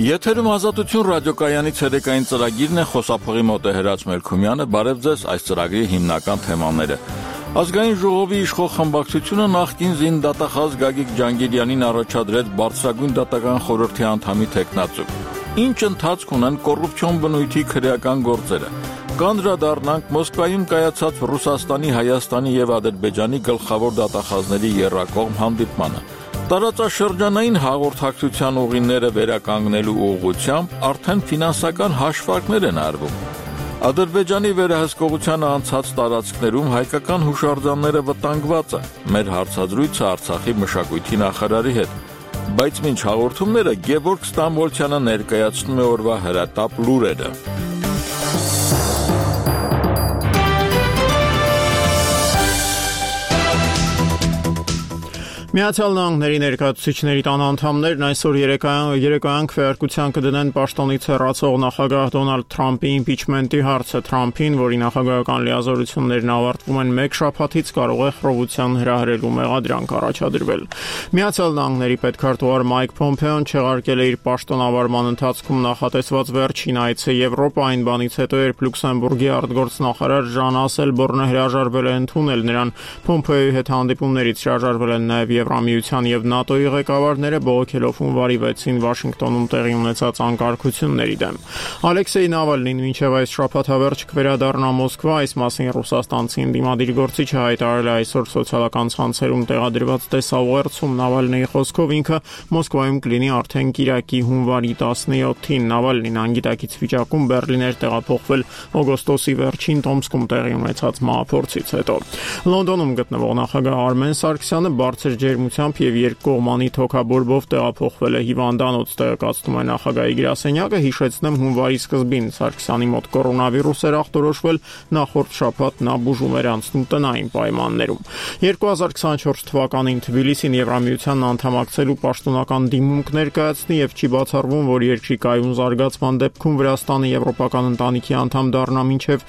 Եթերում Ազատություն ռադիոկայանի ցերեկային ծրագիրն է, խոսափողի մոտ է Հրաց Մելքումյանը, բարև ձեզ, այս ծրագրի հիմնական թեմաները։ Ազգային ժողովի իշխող խմբակցությունը նախկին զինդատախազ Գագիկ Ջանգիրյանին առաջադրեց բարձրագույն դատական խորհրդի անդամի թեկնածու։ Ինչ ընթացք ունեն կոռուպցիոն բնույթի քրեական գործերը։ Կանդրադառնանք Մոսկվայում կայացած Ռուսաստանի, Հայաստանի եւ Ադրբեջանի գլխավոր դատախազների եռակողմ հանդիպմանը։ Տարածաշրջանային հաղորդակցության ուղիները վերականգնելու ուղղությամբ արդեն ֆինանսական հաշվարկներ են արվում։ Ադրբեջանի վերահսկողությանը անցած տարածքներում հայկական հուշարձանները վտանգված են։ Մեր հարցազրույցը Արցախի մշակույթի նախարարի հետ։ Բայց մինչ հաղորդումները Գևորգ Ստամբոլցյանը ներկայացնում է օրվա հրատապ լուրերը։ Միացյալ Նահանգների ներկայացուցիչների տան անդամներն այսօր երեկոյան քվեարկության կդնեն պաշտոնից հեռացող նախագահ Դոնալդ Թրամփի իմպիչմենտի հարցը։ Թրամփին, որի նախագահական լիազորություններն ավարտվում են մեկ շաբաթից, կարող է խռովության հրահրելու մեղադրանք առաջադրվել։ Միացյալ Նահանգների պետքարտուղար Մայք Փոմփեոն չեղարկել է իր պաշտոնավարման ընթացքում նախատեսված վերջին այցը Եվրոպա, այն բանից հետո, երբ Լյուքսեմբուրգի արտգործնախարար Ժան Ասելբորնը հրաժարվել է ընդունել նրան։ Փոմփեոյի հետ հանդիպումներից հրաժարվել են նաև Եվրամիության եւ ՆԱՏՕ-ի ղեկավարները, բողոքելով հունվարի 6-ին Վաշինգտոնում տեղի ունեցած անկարգությունների դեմ։ Ալեքսեյ Նավալնին մինչև այս շաբաթավերջ կվերադառնա Մոսկվա, այս մասին ռուսաստանցի ընդդիմադիր գործիչը հայտարարել է այսօր սոցիալական ցանցերում տեղադրված տեսաուղերձում։ Նավալնիի խոսքով ինքը Մոսկվայում կլինի արդեն կիրակի հունվարի 17-ին։ Նավալնին անգիտակից վիճակում Բեռլին էր տեղափոխվել օգոստոսի վերջին Տոմսկում տեղի ունեցած մահափորձից հետո։ Լոնդոնում գտնվող նախագահ Արմեն Սարգսյանը բարձր ջերմությամբ եւ երկկողմանի թոքաբորբով տեղափոխվել է հիվանդանոց, տեղեկացնում է նախագահի գրասենյակը։ Հիշեցնեմ, հունվարի սկզբին Սարգսյանի մոտ կորոնավիրուս էր ախտորոշվել, նախորդ շաբաթ նա բուժում էր անցնում տնային պայմաններում։ 2024 թվականին Թբիլիսին Եվրամիությանն անդամակցելու պաշտոնական դիմումք ներկայացնի եւ չի բացառվում, որ երկրի կայուն զարգացման դեպքում Վրաստանը եվրոպական ընտանիքի անդամ դառնա մինչեւ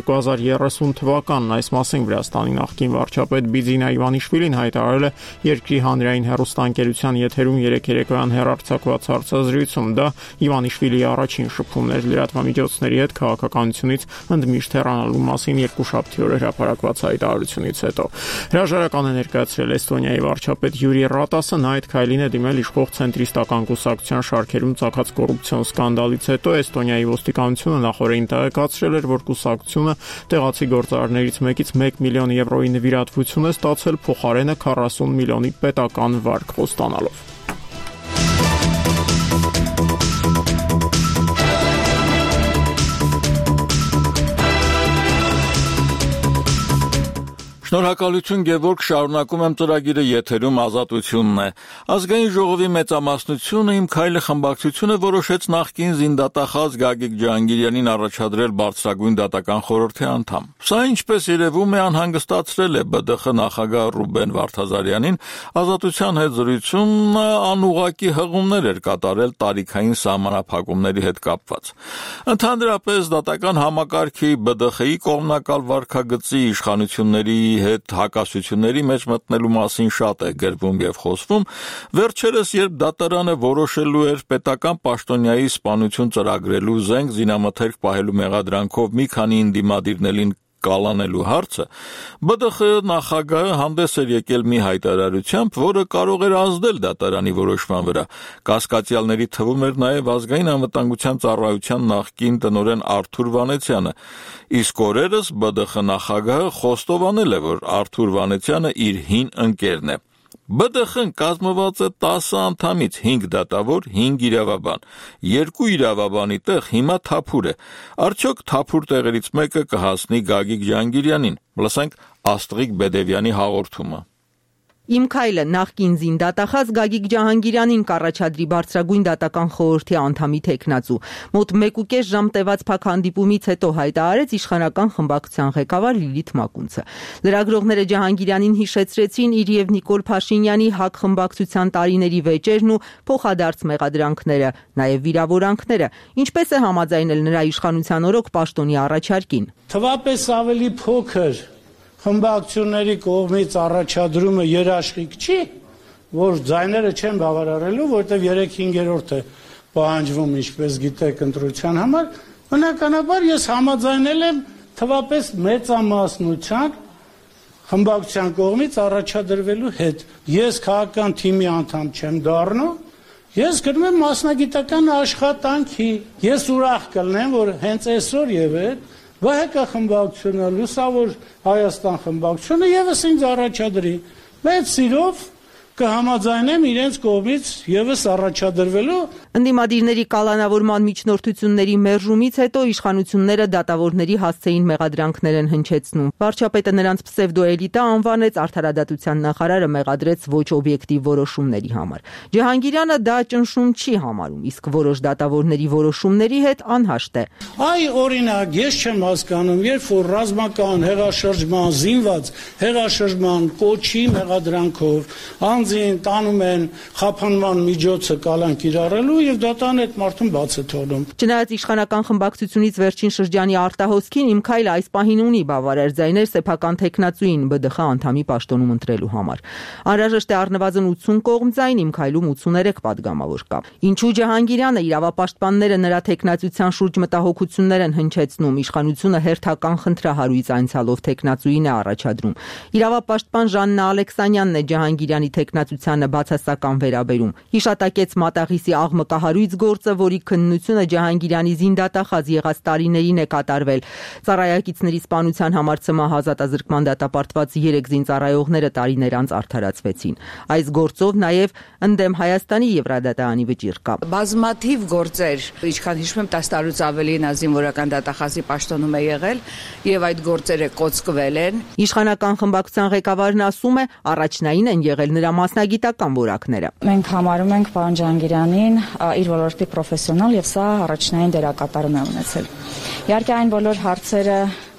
2030 թվականն։ Այս մասին Վրաստանի նախկին վարչապետ Բիձինա Իվանիշվիլին հայտարարել է երկրի հանրային հեռուստաընկերության եթերում երեկոյան հեռարձակված հարցազրույցում։ Դա Իվանիշվիլիի առաջին շփումն էր լրատվամիջոցների հետ քաղաքականությունից ընդմիշտ հեռանալու մասին երկուշաբթի օրը հրապարակված հայտարարությունից հետո։ Հրաժարական է ներկայացրել Էստոնիայի վարչապետ Յուրի Ռատասը, նա այդ քայլին է դիմել իշխող ցենտրիստական կուսակցության շարքերում ծագած կոռուպցիոն սկանդալից հետո։ Էստոնիայի ոստիկանությունը նախորդին տեղեկացրել էր, որ կուսակցությունը տեղացի գործարարներից մեկից 1 միլիոն եվրոյի նվիրատվություն է ստացել, փոխարենը 40 միլիոնի պետական վարկ խոստանալով։ Շնորհակալություն Գևորգ, շարունակում եմ ծրագիրը, եթերում Ազատությունն է։ Ազգային ժողովի մեծամասնությունը Իմ քայլը խմբակցությունը որոշեց նախկին զինդատախազ Գագիկ Ջանգիրյանին առաջադրել բարձրագույն դատական խորհրդի անդամ։ Սա, ինչպես երևում է, անհանգստացրել է ԲԴԽ նախագահ Ռուբեն Վարդազարյանին։ Ազատության հետ զրույցում անուղղակի հղումներ էր կատարել տարիքային սահմանափակումների հետ կապված։ Ընդհանրապես դատական համակարգի ԲԴԽ-ի կողմնակալ վարքագծի իշխանությունների հետ հակասությունների մեջ մտնելու մասին շատ է գրվում եւ խոսվում։ Վերջերս, երբ դատարանը որոշելու էր պետական պաշտոնյայի սպանություն ծրագրելու զենք զինամթերք պահելու մեղադրանքով մի քանի ընդդիմադիրներին կալանելու հարցը, ԲԴԽ նախագահը հանդես էր եկել մի հայտարարությամբ, որը կարող էր ազդել դատարանի որոշման վրա։ Կասկածյալների թվում էր նաև ազգային անվտանգության ծառայության նախկին տնօրեն Արթուր Վանեցյանը։ Իսկ օրերս ԲԴԽ նախագահը խոստովանել է, որ Արթուր Վանեցյանը իր հին ընկերն է։ ԲԴԽ-ն կազմված է 10 անդամից, 5 դատավոր, 5 իրավաբան։ 2 իրավաբանի տեղ հիմա թափուր է։ Արդյոք թափուր տեղերից մեկը կհասնի Գագիկ Ջանգիրյանին։ Լսենք Աստղիկ Բեդևյանի հաղորդումը։ Իմ քայլը նախկին զինդատախազ Գագիկ Ջահանգիրյանին կառաջադրի բարձրագույն դատական խորհրդի անդամի թեկնածու։ Մոտ 1.5 ժամ տևած փակ հանդիպումից հետո հայտարարեց իշխանական խմբակցության ղեկավար Լիլիթ Մակունցը։ Լրագրողները Ջահանգիրյանին հիշեցրեցին իր եւ Նիկոլ Փաշինյանի ՀԱԿ խմբակցության տարիների վեճերն ու փոխադարձ մեղադրանքները, նաեւ վիրավորանքները, ինչպես է համաձայնել նրա իշխանության օրոք պաշտոնի առաջարկին։ Թվապես ավելի փոքր խմբակցությունների կողմից առաջադրումը երաշխիք չի, որ ձայները չեն բավարարելու, որտեղ 3/5 է պահանջվում, ինչպես գիտեք, ընտրության համար, բնականաբար ես համաձայնել եմ թվապես մեծամասնության խմբակցության կողմից առաջադրվելու հետ։ Ես քաղաքական թիմի անդամ չեմ դառնում, ես գնում եմ մասնագիտական աշխատանքի։ Ես ուրախ կլինեմ, որ հենց այսօր եւ այդ ՎՀԿ խմբակցությունը, Լուսավոր Հայաստան խմբակցությունը եւս ինձ առաջադրի։ Մեծ սիրով կհամաձայնեմ իրենց կողմից եւս առաջադրվելու։ Ընդդիմադիրների կալանավորման միջնորդությունների մերժումից հետո իշխանությունները դատավորների հասցեին մեղադրանքներ են հնչեցնում։ Վարչապետը նրանց պսևդոէլիտա անվանեց, արդարադատության նախարարը մեղադրեց ոչ օբյեկտիվ որոշումների համար։ Ջահանգիրյանը դա ճնշում չի համարում, իսկ որոշ դատավորների որոշումների հետ անհաշտ է։ Այ օրինակ, ես չեմ հասկանում, երբ որ ռազմական հեղաշրջման, զինված հեղաշրջման կոչի մեղադրանքով անձին տանում են խափանման միջոցը կալան կիրառելու եւ դատան այդ մարդուն բաց է թողնում։ Չնայած իշխանական խմբակցությունից վերջին շրջանի արտահոսքին Իմ Քայլը այս պահին ունի բավարար ձայներ սեփական տեխնացուին ԲԴԽ անդամի պաշտոնում ընտրելու համար։ Անհրաժեշտ է առնվազն 80 կողմ ձայն, Իմ Քայլում 83 падգամավոր կա։ Ինչու Ջահանգիրյանը իրավապաշտպանները նրա տեխնացության շուրջ մտահոգություններ են հնչեցնում, իշխանությունը հերթական խնդրահարույց անցյալով տեխնացուին է առաջադրում։ Իրավապաշտպան Ժաննա Ալեքսանյանն է Ջահանգիրյանի տեխնացությանը բացասական վերաբերում։ Հիշատակեց Մատաղիսի աղմկահարույց գործը, որի քննությունը Ջահանգիրյանի զինդատախազ եղած տարիներին է կատարվել։ Ծառայակիցների սպանության համար ՑՄՀ ազատազրկման դատապարտված 3 զինծառայողները տարիներ անց արդարացվեցին։ Այս գործով նաև ընդդեմ Հայաստանի Եվրադատանի վճիռ կա։ Բազմաթիվ գործեր, ինչքան հիշում եմ 10 տարուց ավելի նա զինվորական դատախազի պաշտոնում է եղել եւ այդ գործերը կոծկվել են։ Իշխանական խմբակցության ղեկավարն ասում է, առաջնային են եղել նրա մասնագիտական որակները։ Մենք համարում ենք պարոն Ջահանգիրյանին իր ոլորտի պրոֆեսիոնալ եւ սա առաջնային դերակատարում է ունեցել։ Իհարկե այն բոլոր հարցերը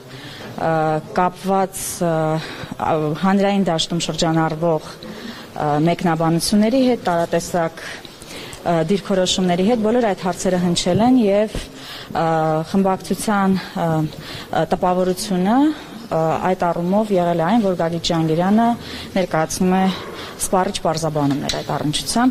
կապված հանրային դաշտում շրջանառվող մեկնաբանությունների հետ, տարատեսակ դիրքորոշումների հետ բոլոր այդ հարցերը հնչել են եւ խմբակցության տպավորությունը այդ առումով եղել է այն, որ Գագիկ Ջահանգիրյանը ներկայացնում է սպառիչ պարզաբանումներ այդ առնչությամբ։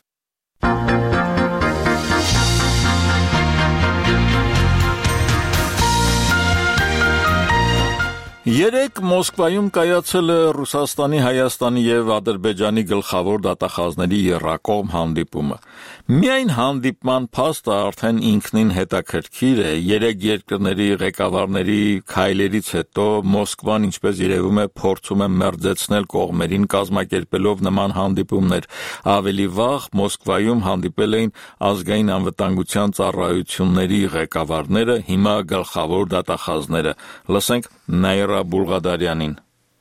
Երեկ Մոսկվայում կայացել է Ռուսաստանի, Հայաստանի եւ Ադրբեջանի գլխավոր դատախազների եռակողմ հանդիպումը։ Միայն հանդիպման փաստը արդեն ինքնին հետաքրքիր է։ Երեք երկրների ղեկավարների քայլերից հետո Մոսկվան, ինչպես երևում է, փորձում է մերձեցնել կողմերին կազմակերպելով նման հանդիպումներ։ Ավելի վաղ Մոսկվայում հանդիպել էին ազգային անվտանգության ծառայությունների ղեկավարները, հիմա գլխավոր դատախազները։ Լսենք Նայրա Բուլղադարյանին։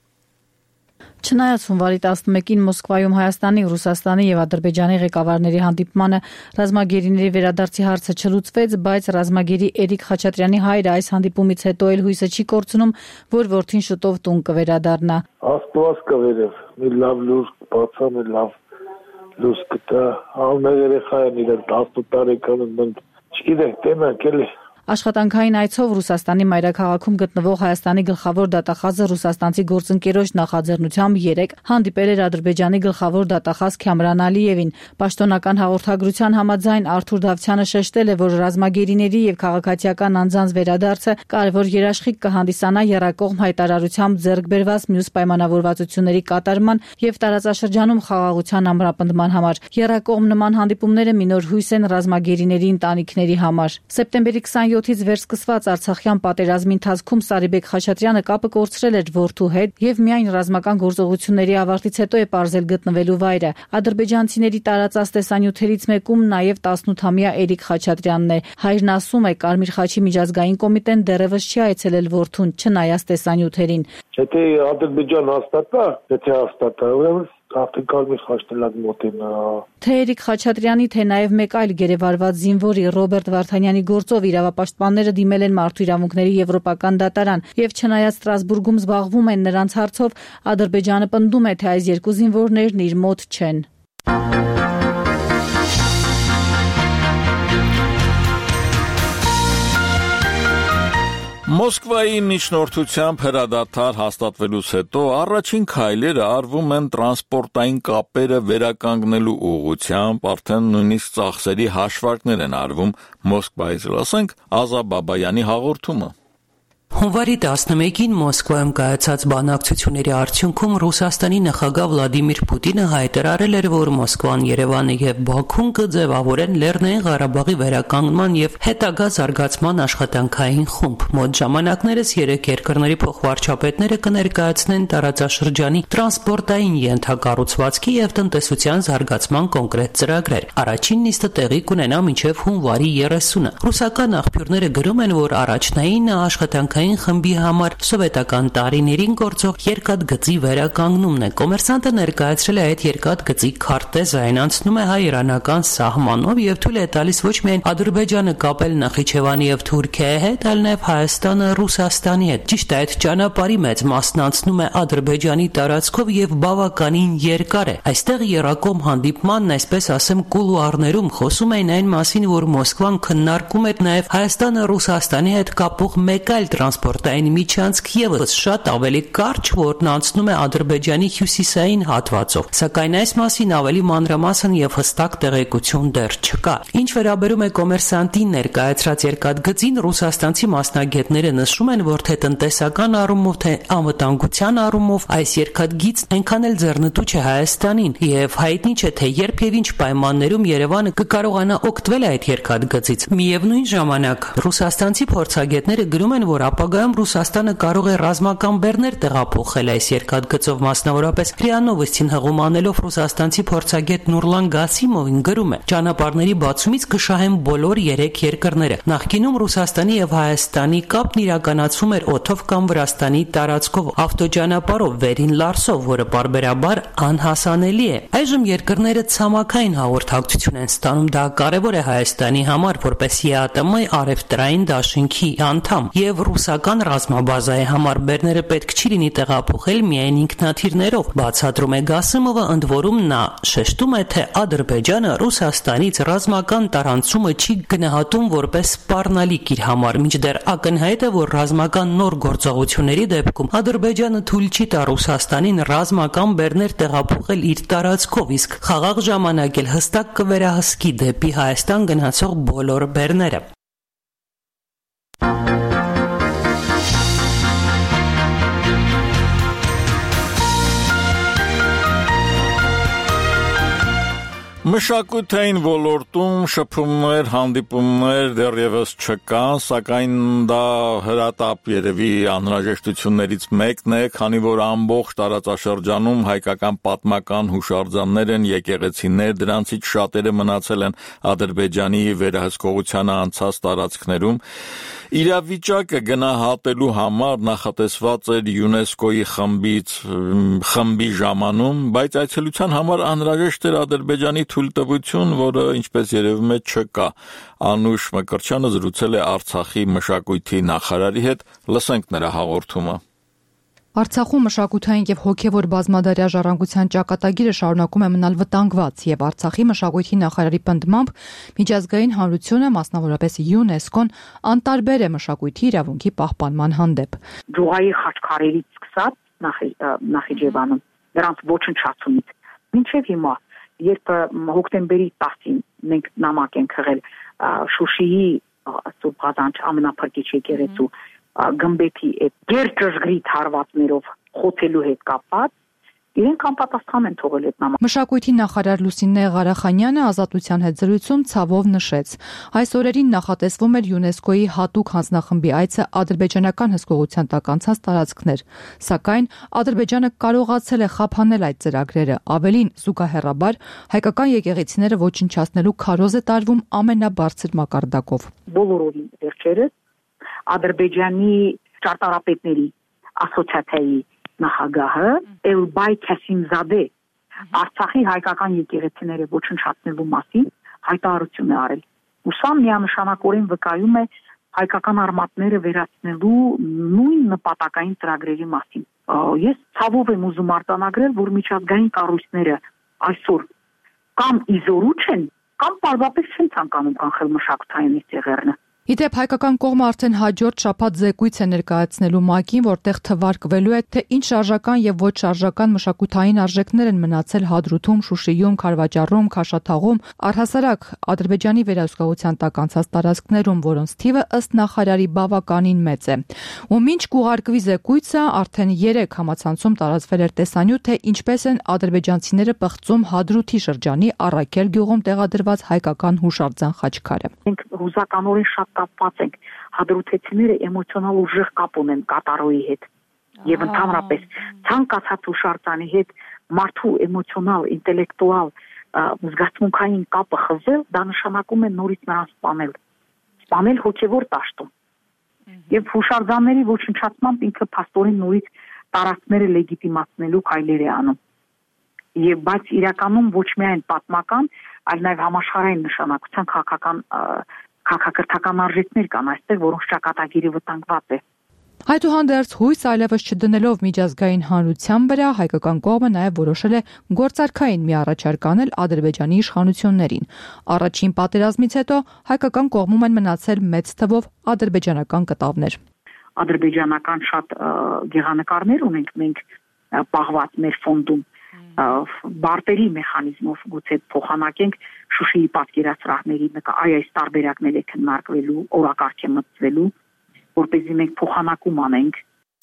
Չնայած հունվարի 11-ին Մոսկվայում Հայաստանի, Ռուսաստանի եւ Ադրբեջանի ղեկավարների հանդիպմանը ռազմագերիների վերադարձի հարցը չլուծվեց, բայց ռազմագերի Էրիկ Խաչատրյանի հայրը այս հանդիպումից հետո էլ հույսը չի կորցնում, որ որդին շուտով տուն կվերադառնա։ Աստված կվերև, մի լավ լուր բացա, մի լավ լույս կտա։ Ամեն երեխան իրեն 18 տարեկան են, չգիտեք, տենակ էլի։ Աշխատանքային այցով Ռուսաստանի մայրաքաղաքում գտնվող Հայաստանի գլխավոր դատախազը ռուսաստանցի գործընկերոջ նախաձեռնությամբ երեկ հանդիպել էր Ադրբեջանի գլխավոր դատախազ Քամրան Ալիևին։ Պաշտոնական հաղորդագրության համաձայն Արթուր Դավթյանը շեշտել է, որ ռազմագերիների եւ քաղաքացիական անձանց վերադարձը կարևոր երաշխիք կհանդիսանա եռակողմ հայտարարությամբ ձեռք բերված մյուս պայմանավորվածությունների կատարման եւ տարածաշրջանում խաղաղության ամրապնդման համար։ Եռակողմ նման հանդիպումները մի նոր հույս են ռազմագերիների ընտանիքների համար։ Սեպտեմբերի 27-ից վերսկսված Արցախյան պատերազմի ընթացքում Սարիբեկ Խաչատրյանը կապը կորցրել էր որդու հետ եւ միայն ռազմական գործողությունների ավարտից հետո է պարզել գտնվելու վայրը։ Ադրբեջանցիների տարածած տեսանյութերից մեկում նաեւ 18-ամյա Էրիկ Խաչատրյանն է։ Հայրն ասում է, Կարմիր խաչի միջազգային կոմիտեն դեռևս չի այցելել որդուն, չնայած տեսանյութերին։ Եթե Ադրբեջան հաստատա, եթե հաստատա, ուրեմն Կարմիր խաչն էլ մոտեն։ Թե Էրիկ Խաչատրյանի, թե նաև մեկ այլ գերեվարված զինվորի Ռոբերտ Վարդանյանի գործով իրավապաշտպանները դիմել են Մարդու իրավունքների եվրոպական դատարան եւ չնայած Ստրասբուրգում զբաղվում են նրանց հարցով, Ադրբեջանը պնդում է, թե այս երկու զինվորներն իր մոտ չեն։ Մոսկվայի միջնորդությամբ հրադադար հաստատվելուց հետո առաջին քայլերը արվում են տրանսպորտային կապերը վերականգնելու ուղղությամբ, արդեն նույնիսկ ծախսերի հաշվարկներ են արվում Մոսկվայից, լսենք Ազա Բաբայանի հաղորդումը։ Հունվարի 11-ին Մոսկվայում կայացած բանակցությունների արդյունքում Ռուսաստանի նախագահ Վլադիմիր Պուտինը հայտարարել էր, որ Մոսկվան, Երևանը եւ Բաքուն կձևավորեն Լեռնային Ղարաբաղի վերականգնման եւ հետագա զարգացման աշխատանքային խումբ։ Մոտ ժամանակներս երեք երկրների փոխվարչապետները կներկայացնեն տարածաշրջանի տրանսպորտային ենթակառուցվածքի եւ տնտեսության զարգացման կոնկրետ ծրագրեր։ Առաջին նիստը տեղի կունենա մինչեւ հունվարի 30-ը։ Ռուսական աղբյուրները գրում են, որ առաջնային աշխատանքային խմբի համար սովետական տարիներին գործող երկաթգծի վերականգնումն է։ Կոմերսանտը ներկայացրել է այդ երկաթգծի քարտեզը, այն անցնում է հայ-իրանական սահմանով եւ թույլ է տալիս ոչ միայն Ադրբեջանը կապել Նախիջևանի եւ Թուրքիայի հետ, այլ նաեւ Հայաստանը Ռուսաստանի հետ։ Ճիշտ է, այդ ճանապարհի մեծ մասն անցնում է Ադրբեջանի տարածքով եւ բավականին երկար է։ Այստեղ Երակոմ հանդիպմանն, այսպես ասեմ, կուլուարներում խոսում էին այն մասին, որ Մոսկվան քննարկում էր նաեւ Հայաստանը Ռուսաստանի հետ կապող մեկ այլ տրանսպորտային միջանցք եւս շատ ավելի կարճ, որն անցնում է Ադրբեջանի հյուսիսային հատվածով, սակայն այս մասին ավելի մանրամասն եւ հստակ տեղեկություն դեռ չկա։ Ինչ վերաբերում է Կոմերսանտին ներկայացրած երկաթգծին, ռուսաստանցի մասնագետները նշում են, որ թե տնտեսական առումով, թե անվտանգության առումով այս երկաթգիծն այնքան էլ ձեռնտու չէ Հայաստանին, եւ հայտնի չէ, թե երբ եւ ինչ պայմաններում Երևանը կկարողանա օգտվել այդ երկաթգծից։ Միևնույն ժամանակ ռուսաստանցի փորձագետները գրում են, որ ապագայում Ռուսաստանը կարող է ռազմական բեռներ տեղափոխել այս երկաթգծով, մասնավորապես ՌԻԱ Նովոստին հղում անելով ռուսաստանցի փորձագետ Նուրլան Գասիմովին գրում է. ճանապարհների բացումից կշահեն բոլոր 3 երկրները։ Նախկինում Ռուսաստանի եւ Հայաստանի կապն իրականացվում էր օդով կամ Վրաստանի տարածքով ավտոճանապարհով վերին Լարսով, որը պարբերաբար անհասանելի է։ Այժմ երկրները ցամաքային հաղորդակցություն են ստանում, դա կարևոր է Հայաստանի համար, որպես ԵԱՏՄ առևտրային դաշինքի անդամ, եւ ռուսական ռազմաբազայի համար բեռները պետք չի լինի տեղափոխել միայն ինքնաթիռներով, բացատրում է Գասիմովը, ընդ որում նա շեշտում է, թե Ադրբեջանը Ռուսաստանից ռազմական տարանցումը չի գնահատում որպես սպառնալիք իր համար, մինչդեռ ակնհայտ է, որ ռազմական նոր գործողությունների դեպքում Ադրբեջանը թույլ չի տա Ռուսաստանին ռազմական բեռներ տեղափոխել իր տարածքով, իսկ խաղաղ ժամանակ էլ հստակ կվերահսկի դեպի Հայաստան գնացող բոլոր բեռները։ Մշակութային ոլորտում շփումներ, հանդիպումներ դեռևս չկան, սակայն դա հրատապ երևի անհրաժեշտություններից մեկն է, քանի որ ամբողջ տարածաշրջանում հայկական պատմական հուշարձաններ են, եկեղեցիներ, դրանցից շատերը մնացել են Ադրբեջանի վերահսկողությանը անցած տարածքներում։ Իրավիճակը գնահատելու համար նախատեսված էր ՅՈՒՆԵՍԿՕ-ի խմբի ժամանում, բայց այցելության համար անհրաժեշտ էր Ադրբեջանի թույլտվություն, որը ինչպես երևում է չկա։ Անուշ Մկրտչյանը զրուցել է Արցախի մշակույթի նախարարի հետ, լսենք նրա հաղորդումը։ Արցախում մշակութային եւ հոգեվոր բազմադարյա ժառանգության ճակատագիրը շարունակում է մնալ վտանգված եւ Արցախի մշակույթի նախարարի պնդմամբ միջազգային հանրությունը, մասնավորապես ՅՈՒՆԵՍԿՕ-ն, անտարբեր է մշակույթի իրավունքի պահպանման հանդեպ։ Ջուղայի խաչքարերից սկսած Նախիջևանում դրանց ոչնչացումից մինչեւ հիմա, երբ հոկտեմբերի 10-ին մենք նամակ ենք հղել Շուշիի Սուրբ Ղազանչ ամենափրկիչ եկեղեցու գմբեթի այդ գերճշգրիտ հարվածներով խոցելու հետ կապված, իրենք անպատասխան են թողել այդ նամակը։ Մշակույթի նախարար Լուսինե Ղարախանյանը Ազատության հետ զրույցում ցավով նշեց. այս օրերին նախատեսվում էր ՅՈՒՆԵՍԿՕ-ի հատուկ հանձնախմբի այցը ադրբեջանական հսկողության տակ անցած տարածքներ, սակայն Ադրբեջանը կարողացել է խափանել այդ ծրագրերը, ավելին զուգահեռաբար հայկական եկեղեցիները ոչնչացնելու քարոզ է տարվում ամենաբարձր մակարդակով։ Բոլորովին վերջերս Ադրբեջանի ճարտարապետների ասոցիացիայի նախագահը Էլբայ Քասիմզադե Արցախի հայկական եկեղեցիները ոչնչացնելու մասին հայտարարություն է արել։ Ու սա միանշանակորեն վկայում է հայկական արմատները վերացնելու նույն նպատակային ծրագրերի մասին։ Ես ցավով եմ ուզում արձանագրել, որ միջազգային կառույցները այսօր կամ իզորու չեն, կամ պարզապես չեն ցանկանում կանխել մշակութային ծեղերնը։ Իդեպ հայկական կողմը արդեն հաջորդ շաբաթ զեկույց է ներկայացնելու ՄԱԿ-ին, որտեղ թվարկվելու է, թե ինչ շարժական եւ ոչ շարժական մշակութային արժեքներ են մնացել Հադրութում, Շուշիում, Քարվաճառում, Քաշաթաղում, առհասարակ Ադրբեջանի վերահսկողության տակ անցած տարածքներում, որոնց թիվը ըստ նախարարի բավականին մեծ է։ Ու մինչ կուղարկվի զեկույցը, արդեն 3 համացանցում տարածվել էր տեսանյութ, թե ինչպես են ադրբեջանցիները պղծում Հադրութի շրջանի Առաքել գյուղում տեղադրված հայկական հուշարձան խաչքարը։ Մենք հուզականորեն շատ կապված ենք հադրութեցիները էմոցիոնալ ուժեղ կապ ունեն կատարոյի հետ եւ ընդհանրապես ցանկացած հուշարձանի հետ մարդու էմոցիոնալ, ինտելեկտուալ, զգացմունքային կապը խզել, դա նշանակում է նորից նրան սպանել հոգեվոր դաշտում։ Եվ հուշարձանների ոչնչացմամբ ինքը փաստորեն նորից տարածքները լեգիտիմացնելու քայլեր է անում։ Եվ բայց իրականում ոչ միայն պատմական, այլ նաև համաշխարհային նշանակության քաղաքակրթական արժեքներ կան այստեղ, որոնց ճակատագիրը վտանգված է։ Այդուհանդերձ հույս այլևս չդնելով միջազգային հանրության վրա, հայկական կողմը նաև որոշել է գործարքային մի առաջարկ անել Ադրբեջանի իշխանություններին։ Առաջին պատերազմից հետո հայկական կողմում են մնացել մեծ թվով ադրբեջանական կտավներ։ Ադրբեջանական շատ գեղանկարներ ունենք մենք պահված մեր ֆոնդում, բարտերի մեխանիզմով գուցե փոխանակենք Շուշիի պատկերասրահների այս տարբերակները քննարկվելու, օրակարգ է մտցվելու, որպեսզի մենք փոխանակում անենք։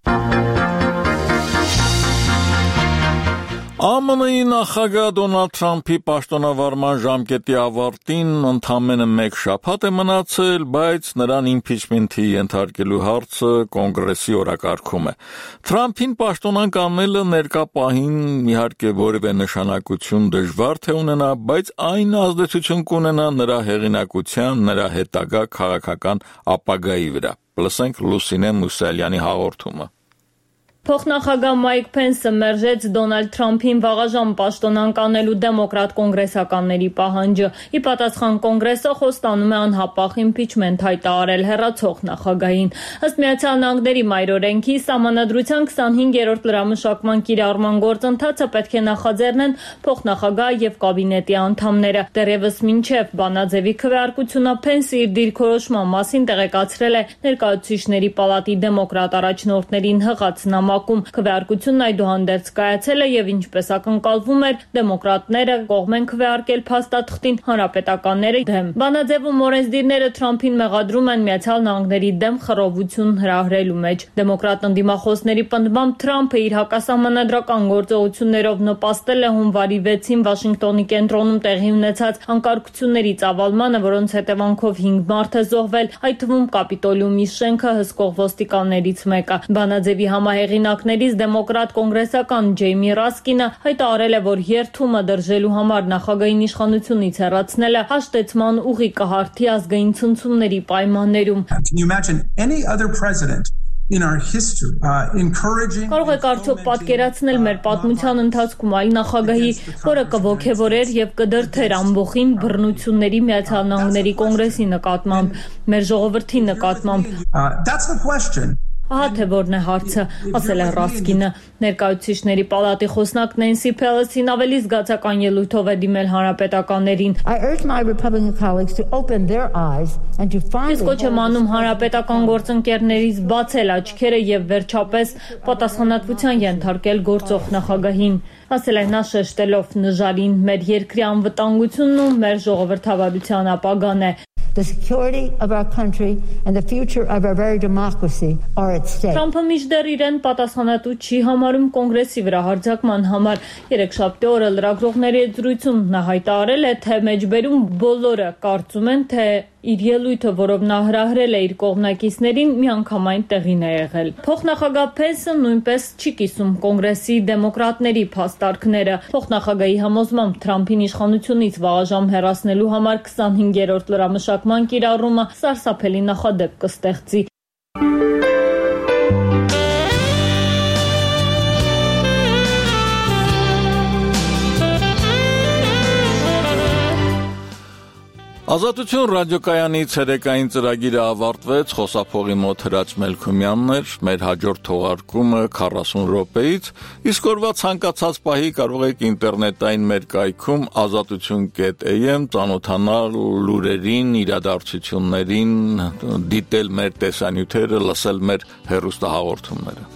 ԱՄՆ-ի նախագահ Դոնալդ Թրամփի պաշտոնավարման ժամկետի ավարտին ընդամենը 1 շաբաթ է մնացել, բայց նրան իմպիչմենթի ենթարկելու հարցը կոնգրեսի օրակարգում է։ Թրամփին պաշտոնանկ անելը ներկա պահին իհարկե որևէ նշանակություն դժվար թե ունենա, բայց այն ազդեցություն կունենա նրա հեղինակության, նրա հետագա քաղաքական ապագայի վրա։ Լսենք Լուսինե Մուսալյանի հաղորդումը։ Փոխնախագահ Մայք Փենսը մերժեց Դոնալդ Թրամփին վաղաժամ պաշտոնանկ անելու դեմոկրատ կոնգրեսականների պահանջը։ Ի պատասխան կոնգրեսը խոստանում է անհապաղ իմպիչմենթ հայտարարել հեռացող նախագահին։ Ըստ Միացյալ Նահանգների մայրօրենքի Սահմանադրության 25-րդ լրամշակման կիրառման գործընթացը պետք է նախաձեռնեն փոխնախագահ եւ կաբինետի անդամները։ Դեռևս մինչեւ բանաձևի քվեարկությունը Փենսը իր դիրքորոշման մասին տեղեկացրել է Ներկայացուցիչների պալատի դեմոկրատ առաջնորդներին հղած նամակ։ Քվեարկությունն այդուհանդերձ կայացել է եւ ինչպես ակնկալվում էր, դեմոկրատները կողմ են քվեարկել փաստաթղթին, հանրապետականները դեմ։ Բանաձևում օրենսդիրները Թրամփին մեղադրում են Միացյալ Նահանգների դեմ խռովություն հրահրելու մեջ։ Դեմոկրատ ընդդիմախոսների պնդմամբ Թրամփը իր հակասահմանադրական գործողություններով նպաստել է հունվարի 6-ին Վաշինգտոնի կենտրոնում տեղի ունեցած անկարգությունների ծավալմանը, որոնց հետևանքով 5 մարդ է զոհվել, այդ թվում Կապիտոլիումի շենքը հսկող ոստիկաններից մեկը։ Բանաձևի համահեղինակներից դեմոկրատ կոնգրեսական Ջեյմի Ռասկինը հայտարարել է, որ երթումը դրժելու համար նախագահային իշխանությունից հեռացնելը հաշտեցման ուղի կհարթի ազգային ցնցումների պայմաններում։ Կարող եք արդյոք պատկերացնել մեր պատմության ընթացքում այլ նախագահի, որը կոգևորեր եւ կդրթեր ամբողին բռնությունների Միացյալ Նահանգների կոնգրեսի նկատմամբ, մեր ժողովրդի նկատմամբ։ Ահա թե որն է հարցը, ասել է Ռասկինը։ Ներկայացուցիչների պալատի խոսնակ Նենսի Փելոսին ավելի զգացական ելույթով է դիմել հանրապետականներին։ Ես կոչ եմ անում հանրապետական գործընկերներից բացել աչքերը եւ վերջապես պատասխանատվության ենթարկել գործող նախագահին, ասել է նա շեշտելով նժարին, մեր երկրի անվտանգությունն ու մեր ժողովրդավարության ապագան է։ The security of our country and the future of our very democracy are at stake. Թրամփը միշտեր իրեն պատասխանատու չի համարում կոնգրեսի վրա հարձակման համար։ Երեքշաբթի օրը լրագրողների հետ զրույցում նա հայտարարել է, թե մեջբերում բոլորը կարծում են, թե իր ելույթը, որով նա հրահրել է իր կողմնակիցներին, միանգամայն տեղին է եղել։ Փոխնախագահ Փենսը նույնպես չի կիսում կոնգրեսի դեմոկրատների փաստարկները։ Փոխնախագահի համոզմամբ Թրամփին իշխանությունից վաղաժամ հեռացնելու համար 25-րդ լրամշակման կիրառումը սարսափելի նախադեպ կստեղծի։ Ազատություն ռադիոկայանի ցերեկային ծրագիրը ավարտվեց, խոսափողի մոտ Հրաչ Մելքումյանն էր, մեր հաջորդ թողարկումը 40 րոպեից, իսկ օրվա ցանկացած պահի կարող եք ինտերնետային մեր կայքում azatutun.am ծանոթանալ լուրերին, իրադարձություններին, դիտել մեր տեսանյութերը, լսել մեր հեռուստահաղորդումները։